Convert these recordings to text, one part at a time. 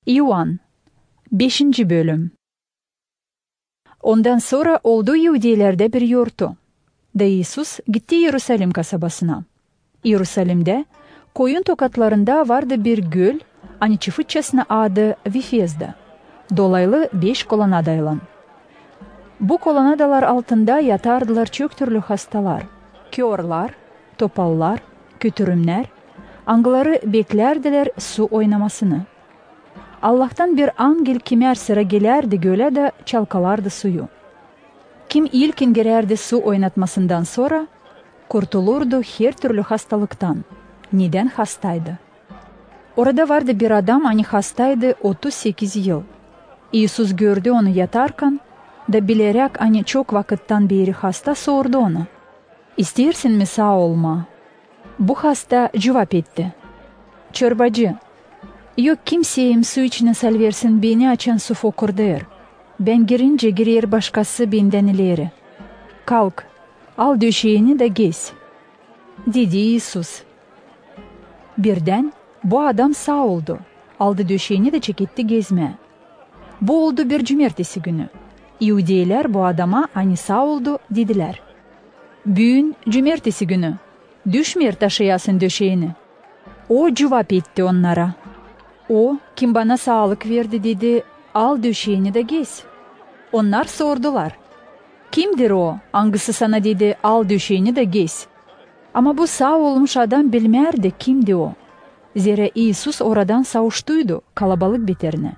İoan 5. bölüm. Ondan sonra oldu Yahudiler'de bir yurtu. Da İsus gitti Yerusalim kasabasına. Yerusalim'de koyun tokatlarında vardı bir göl, Çiftçesine adı Vifezda. Dolaylı 5 kolonadaylan. Bu kolonadalar altında yatardılar çok türlü hastalar, körler, topallar, kötürümler, angıları beklerdiler su oynamasını. Allah'tan bir angel kimer sıra gelerdi göle de çalkalardı suyu. Kim ilkin girerdi su oynatmasından sonra kurtulurdu her türlü hastalıktan. Neden hastaydı? Orada vardı bir adam hastaydı 38 yıl. İsus gördü onu yatarken da bilerek çok vakitten beri hasta sordu ona. İstersin mi sağ olma? Bu hasta cevap etti. Çorbacı, yok kimseyim su içine salversin beni açan su fokurdur. Ben girince girer başkası benden ileri. Kalk, al döşeğini de gez. Dedi İsus. Birden bu adam sağ oldu. Aldı döşeğini de çekitti gezmeye. Bu oldu bir cumartesi günü. Yahudiler bu adama sağ oldu dediler. Bugün cumartesi günü. Düşmür taşıyasın döşeğini. O cevap etti onlara. O kim bana sağlık verdi dedi, al döşeğini de gez. Onlar sordular. Kimdir o? Hangisi sana dedi, al döşeğini de gez. Ama bu sağ olmuş adam bilmerdi kimdi o. Zira İsus oradan savuştuydu kalabalık biterine.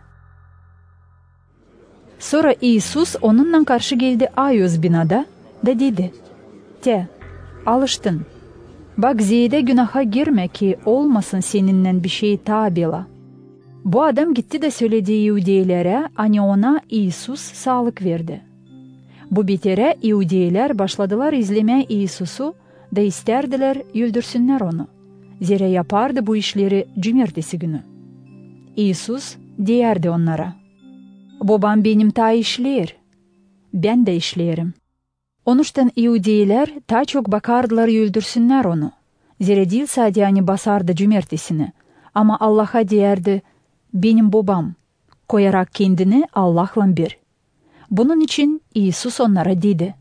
Sonra İsus onunla karşı geldi ayöz binada da dedi. Alıştın. Bak ziyade günaha girme ki olmasın seninle bir şey tabela. Bu adam gitti de söylediği Yahudilere ona İsus sağlık verdi. Bu bitere Yahudiler başladılar izlemeye İsus'u da isterdiler öldürsünler onu. Zira yapardı bu işleri cumartesi günü. İsus derdi onlara. Babam benim ta işler. Ben de işlerim. Onuştan Yahudiler ta çok bakardılar öldürsünler onu. Zira değil sadece basardı cumartesini. Ama Allah'a derdi, benim babam, koyarak kendini Allah'la bir. Bunun için İsus onlara dedi.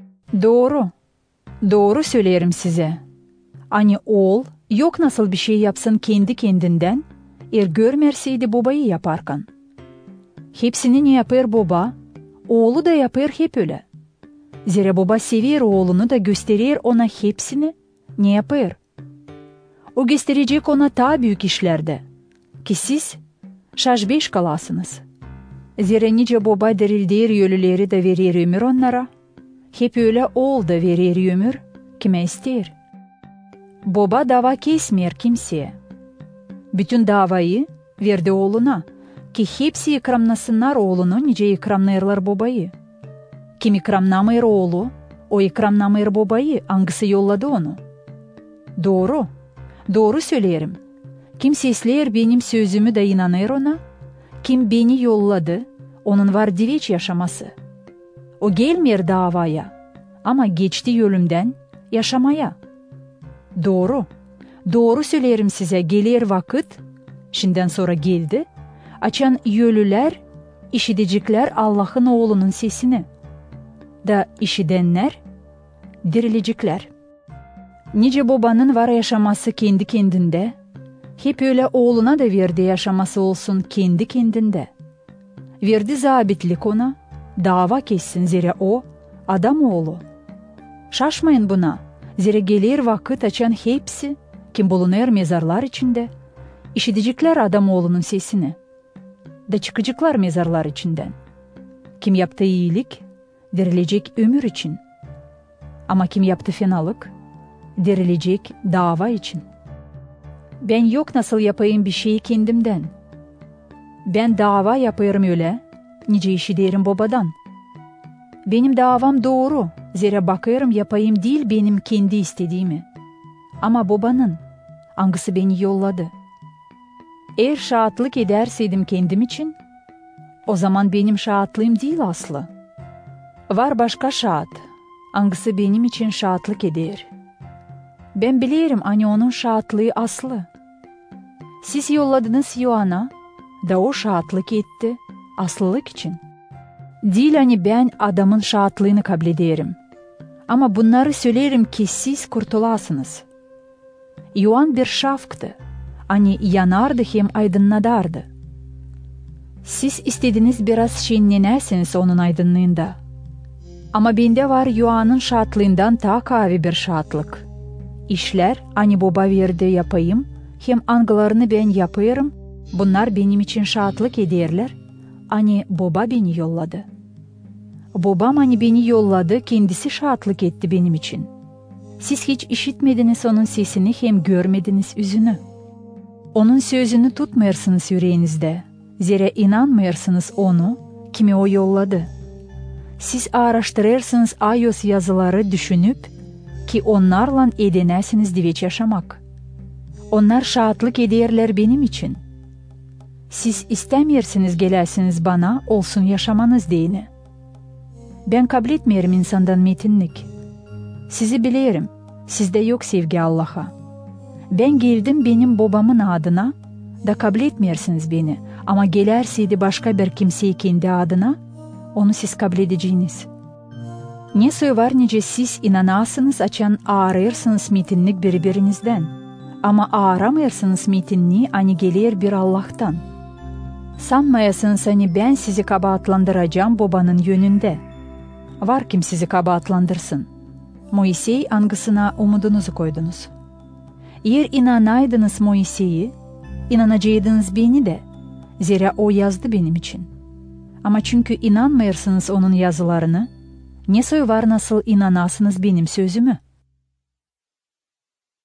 Doğru söylerim size. Oğul yok nasıl bir şey yapsın kendi kendinden, görmerseydi babayı yaparken. Hepsini ne yapar baba, oğlu da yapar hep öyle. Zira baba sever oğlunu da gösterir ona hepsini ne yapar. O gösterecek ona ta büyük işlerde. Ki siz şaşbeş kalasınız. Zira nice baba dirildir ölüleri de verir ömür onlara. Hep öyle oğul da verir ömür kime ister. Baba dava kesmiyor kimseye. Bütün davayı verdi oğluna ki hepsi ikramlasınlar oğlunu nice ikramlayırlar babayı. Kim ikramlamayır oğlu, o ikramlamayır babayı, hangisi yolladı onu. Doğru söylerim. Kim sesler benim sözümü de inanır ona, kim beni yolladı, onun var diveç yaşaması. O gelmiyor davaya, ama geçti ölümden yaşamaya. Doğru söylerim size, gelir vakit, şimdiden sonra geldi, açan ölüler, işitecekler Allah'ın oğlunun sesini. Da işidenler, dirilecekler. Nice babanın var yaşaması kendi kendinde, hep öyle oğluna da verdi yaşaması olsun kendi kendinde. Verdi zabitlik ona, dava kessin zira o, adam oğlu. Şaşmayın buna, zira gelir vakit açan hepsi, kim bulunur mezarlar içinde, işitecekler adam oğlunun sesini. Da çıkacaklar mezarlar içinden. Kim yaptı iyilik, dirilecek ömür için. Ama kim yaptı fenalık, dirilecek dava için. Ben yok nasıl yapayım bir şeyi kendimden. Ben dava yapıyorum öyle, nice işi derim babadan. Benim davam doğru, zira bakıyorum yapayım değil benim kendi istediğimi. Ama babanın, hangisi beni yolladı. Eğer şahatlık ederseydim kendim için, o zaman benim şahatlığım değil aslı. Var başka şahat, hangisi benim için şahatlık eder. Ben bilirim onun şahatlığı aslı. Siz yolladınız Yohan'a, da o şahatlık etti, aslılık için. Değil hani ben adamın şahatlığını kabul ederim. Ama bunları söylerim ki siz kurtulasınız. Ioan bir şafktı. Hani yanardı hem aydınladardı. Siz istediğiniz biraz şenlenesiniz onun aydınlığında. Ama bende var Ioan'ın şahatlığından daha kavi bir şahatlık. İşler hani baba verdi yapayım, hem angılarını ben yapıyorum. Bunlar benim için şahatlık ederler. Hani baba beni yolladı. Babam hani beni yolladı, kendisi şahatlık etti benim için. Siz hiç işitmediniz onun sesini hem görmediniz yüzünü. Onun sözünü tutmuyorsunuz yüreğinizde. Zira inanmıyorsunuz onu, kimi o yolladı. Siz araştırırsınız ayos yazıları düşünüp ki onlarla edinesiniz diveç yaşamak. Onlar şahatlık ederler benim için. Siz istemiyorsunuz gelesiniz bana olsun yaşamanız diyeni. Ben kabul etmiyorum insandan metinlik. Sizi bilirim, sizde yok sevgi Allah'a. Ben geldim benim babamın adına, da kabul etmiyorsunuz beni. Ama gelerseydi başka bir kimseyi kendi adına, onu siz kabul edeceğiniz. Ne suyu var nice siz inanasınız açan ağrırsınız metinlik birbirinizden. Ama ağramıyorsunuz metinliği hani gelir bir Allah'tan. Sanmayasınız hani ben sizi kabahatlandıracağım babanın yönünde. Var kim sizi kabahatlandırsın. Moisey angısına umudunuzu koydunuz. Eğer inanaydınız Moisey'i, inanacaktınız beni de. Zira o yazdı benim için. Ama çünkü inanmıyorsunuz onun yazılarını, ne suyu var nasıl inanasınız benim sözümü?